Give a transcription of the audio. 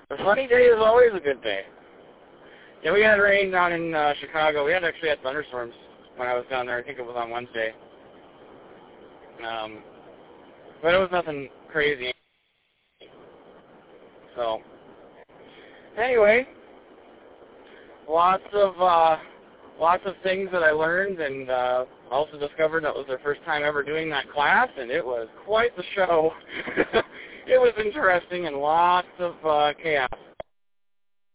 A sunny day is always a good day. Yeah, we had rain down in Chicago. We actually had thunderstorms when I was down there. I think it was on Wednesday. But it was nothing crazy. So, anyway, lots of things that I learned, and also discovered that was their first time ever doing that class, and it was quite the show. It was interesting and lots of chaos.